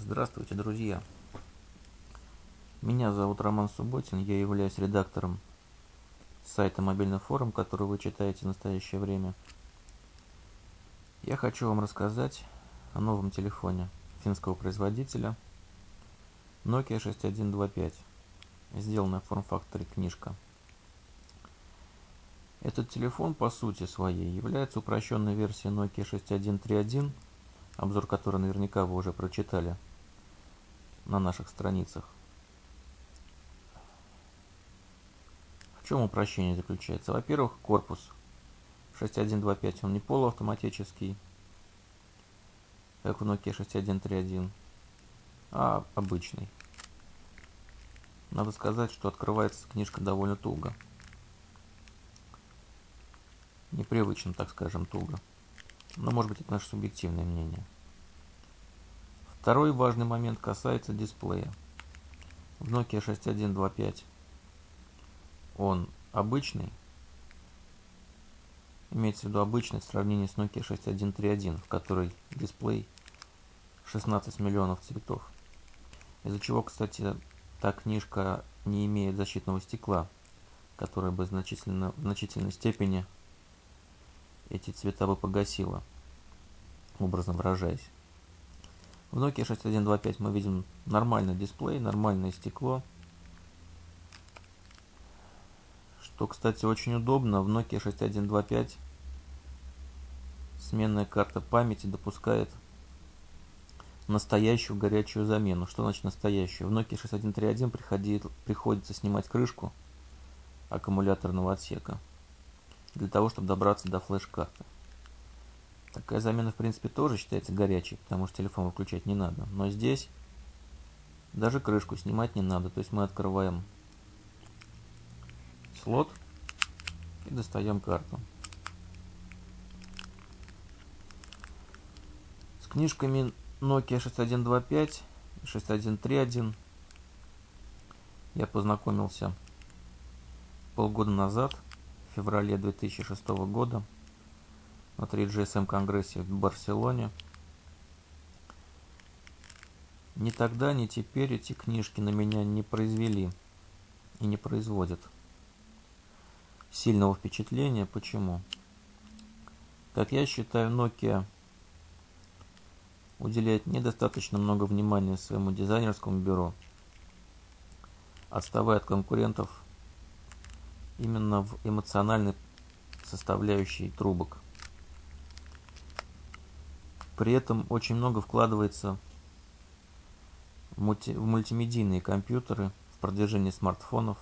Здравствуйте, друзья! Меня зовут Роман Субботин, я являюсь редактором сайта «Мобильный форум», который вы читаете в настоящее время. Я хочу вам рассказать о новом телефоне финского производителя Nokia 6125, сделанная в форм-факторе книжка. Этот телефон по сути своей является упрощенной версией Nokia 6131, обзор которой наверняка вы уже прочитали на наших страницах. В чем упрощение заключается? Во-первых, корпус 6125, он не полуавтоматический, как в Nokia 6131, а обычный. Надо сказать, что открывается книжка довольно туго. Непривычно, так скажем, туго. Но может быть это наше субъективное мнение. Второй важный момент касается дисплея. В Nokia 6125 он обычный, имеется в виду обычный в сравнении с Nokia 6131, в которой дисплей 16 миллионов цветов. Из-за чего, кстати, та книжка не имеет защитного стекла, которое бы в значительной степени эти цвета бы погасило, образно выражаясь. В Nokia 6125 мы видим нормальный дисплей, нормальное стекло. Что, кстати, очень удобно, в Nokia 6125 сменная карта памяти допускает настоящую горячую замену. Что значит настоящую? В Nokia 6131 приходится снимать крышку аккумуляторного отсека для того, чтобы добраться до флеш-карты. Такая замена, в принципе, тоже считается горячей, потому что телефон выключать не надо. Но здесь даже крышку снимать не надо. То есть мы открываем слот и достаем карту. С книжками Nokia 6125 и 6131 я познакомился полгода назад, в феврале 2006 года, на 3GSM конгрессе в Барселоне. Ни тогда, ни теперь эти книжки на меня не произвели и не производят сильного впечатления. Почему? Как я считаю, Nokia уделяет недостаточно много внимания своему дизайнерскому бюро, отставая от конкурентов именно в эмоциональной составляющей трубок. При этом очень много вкладывается в мультимедийные компьютеры, в продвижение смартфонов.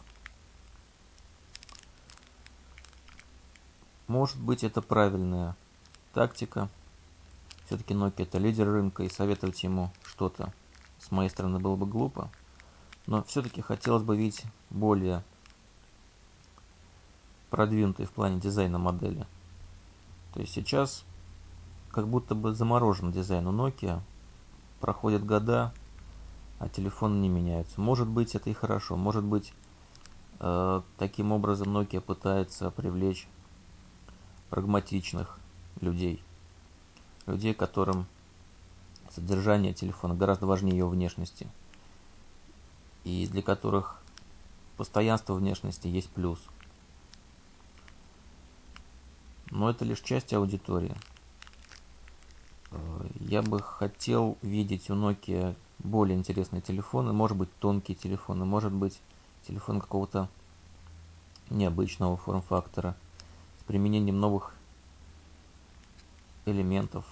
Может быть, это правильная тактика. Все-таки Nokia это лидер рынка, и советовать ему что-то с моей стороны было бы глупо. Но все-таки хотелось бы видеть более продвинутые в плане дизайна модели. То есть сейчас как будто бы заморожен дизайн у Nokia. Проходят года, а телефоны не меняются. Может быть, это и хорошо. Может быть, таким образом Nokia пытается привлечь прагматичных людей. Людей, которым содержание телефона гораздо важнее его внешности. И для которых постоянство внешности есть плюс. Но это лишь часть аудитории. Я бы хотел видеть у Nokia более интересные телефоны, может быть тонкие телефоны, может быть телефон какого-то необычного форм-фактора с применением новых элементов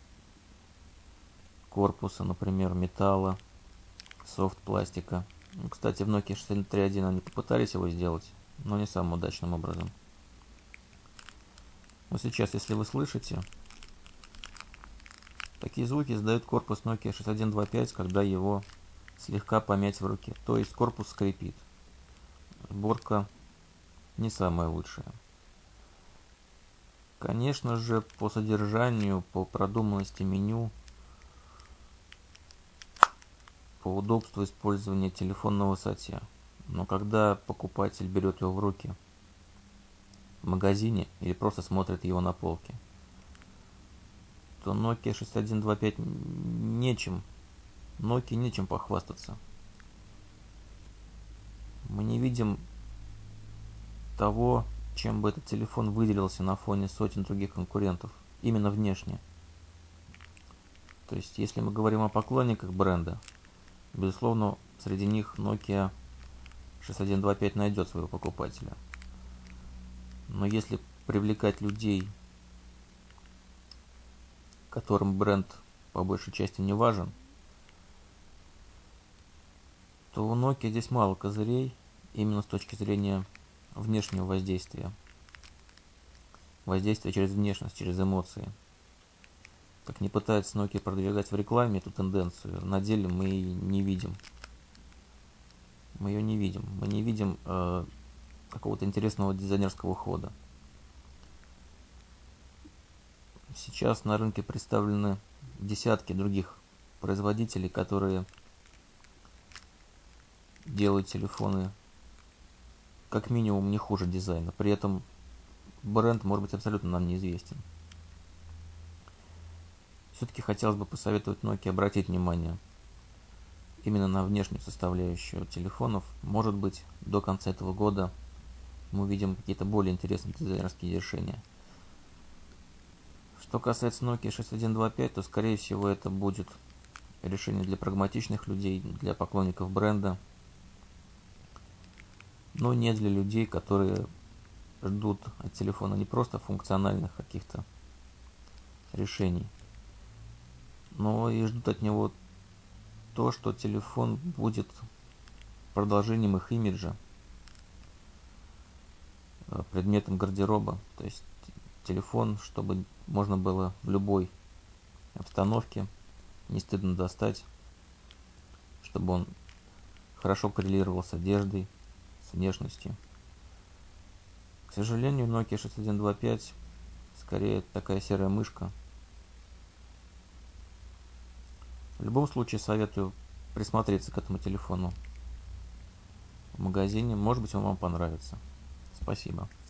корпуса, например, металла, софт-пластика. Кстати, в Nokia 6131 они попытались его сделать, но не самым удачным образом. Но сейчас, если вы слышите, такие звуки издает корпус Nokia 6125, когда его слегка помять в руке. То есть корпус скрипит. Сборка не самая лучшая. Конечно же, по содержанию, по продуманности меню, по удобству использования телефона на высоте. Но когда покупатель берет его в руки в магазине или просто смотрит его на полке, то Nokia 6125 нечем Nokia нечем похвастаться. Мы не видим того, чем бы этот телефон выделился на фоне сотен других конкурентов, именно внешне. То есть, если мы говорим о поклонниках бренда, безусловно, среди них Nokia 6125 найдет своего покупателя. Но если привлекать людей, которым бренд по большей части не важен, то у Nokia здесь мало козырей, именно с точки зрения внешнего воздействия. Воздействие через внешность, через эмоции. Как не пытается Nokia продвигать в рекламе эту тенденцию, на деле мы ее не видим. Мы ее не видим. Мы не видим какого-то интересного дизайнерского хода. Сейчас на рынке представлены десятки других производителей, которые делают телефоны как минимум не хуже дизайна. При этом бренд может быть абсолютно нам неизвестен. Все-таки хотелось бы посоветовать Nokia обратить внимание именно на внешнюю составляющую телефонов. Может быть, до конца этого года мы увидим какие-то более интересные дизайнерские решения. Что касается Nokia 6125, то, скорее всего, это будет решение для прагматичных людей, для поклонников бренда, но не для людей, которые ждут от телефона не просто функциональных каких-то решений, но и ждут от него то, что телефон будет продолжением их имиджа, предметом гардероба. То есть телефон, чтобы можно было в любой обстановке не стыдно достать, чтобы он хорошо коррелировал с одеждой, с внешностью. К сожалению, Nokia 6125 скорее такая серая мышка. В любом случае советую присмотреться к этому телефону в магазине. Может быть, он вам понравится. Спасибо.